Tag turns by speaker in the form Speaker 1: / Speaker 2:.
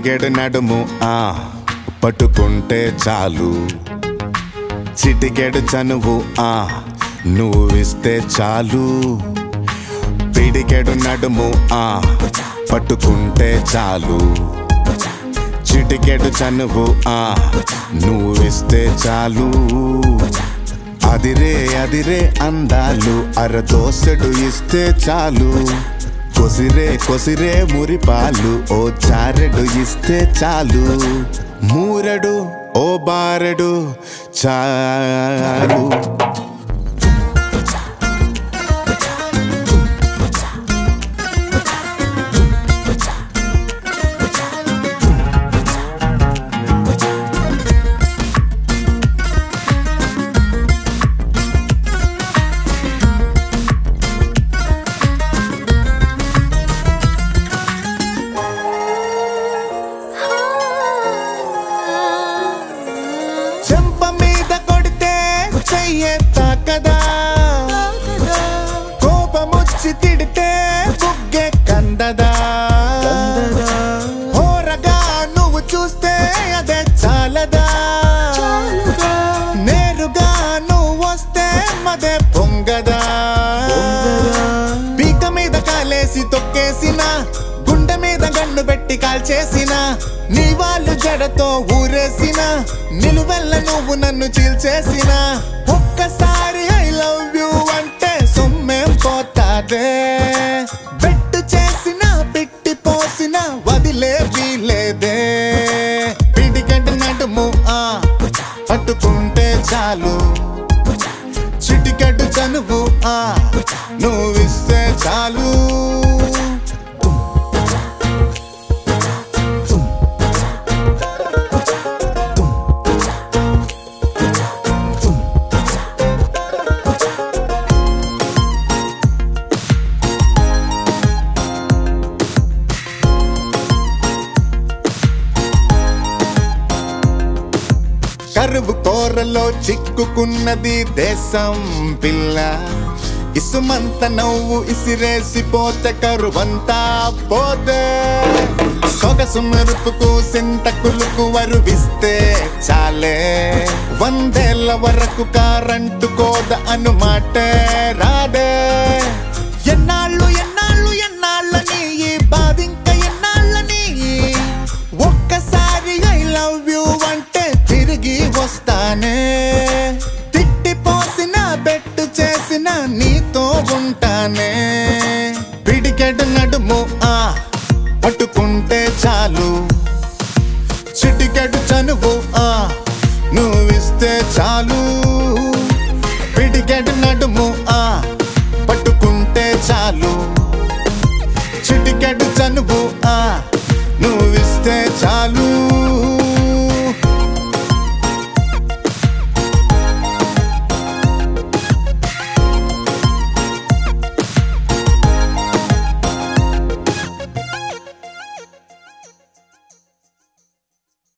Speaker 1: పిడికెడు నడుము పట్టుకుంటే చాలు చిటికెడు చనువు నువ్విస్తే చాలు పిడికెడు నడుము పట్టుకుంటే చాలు చిటికెడు చనువు నువ్విస్తే చాలు అదిరే అదిరే అందాలు అరదోసెడు ఇస్తే చాలు కొసిరే కొసిరే మురిపాలు ఓ చారెడు ఇస్తే చాలు మూరెడు ఓ బారెడు చాలు చెంప మీద కొడితే చెయ్యే తాకదా కోపముచ్చి తిడితే బుగ్గే కందదా హోరగా నువ్వు చూస్తే అదే చాలదా నేరుగా నువ్వు వస్తే మదే పొంగదా పీక మీద కాలేసి తొక్కేసిన గుండె మీద గన్ను పెట్టి కాల్చేసిన నీ వాళ్ళు జడతో ఊరేసిన నిలువెల్ల నువ్వు నన్ను చీల్చేసిన ఒక్కసారి ఐ లవ్ యూ అంటే సొమ్మేం పోతాదే బెట్టు చేసిన పిట్టి పోసిన వదిలే వీలేదే పిడికెడు నడుము పట్టుకుంటే చాలు చిటికెడు చనువు నువ్విస్తే చాలు కరువు కోరలో చిక్కుకున్నది దేశం పిల్ల ఇసుమంత నవ్వు ఇసిరేసిపోతే కరువంతా పోతే సొగసు మెరుపుకు సింతకులకు వరువిస్తే చాలే 100 ఏళ్ల వరకు కరెంటు కోద అనుమాటే రాదే ఎన్నాళ్ళు ఎన్నాళ్ళు ఎన్నాళ్ళని ఈ బాధింక ఎన్నాళ్ళని ఒక్కసారి ఐ లవ్ యూ అంటే తిరిగి వస్తానే తిట్టిపోసిన బెట్టు చేసిన నీతో ఉంటానే పిడికెడు నడుము పట్టుకుంటే చాలు చిటికెడు చనువు నువ్విస్తే చాలు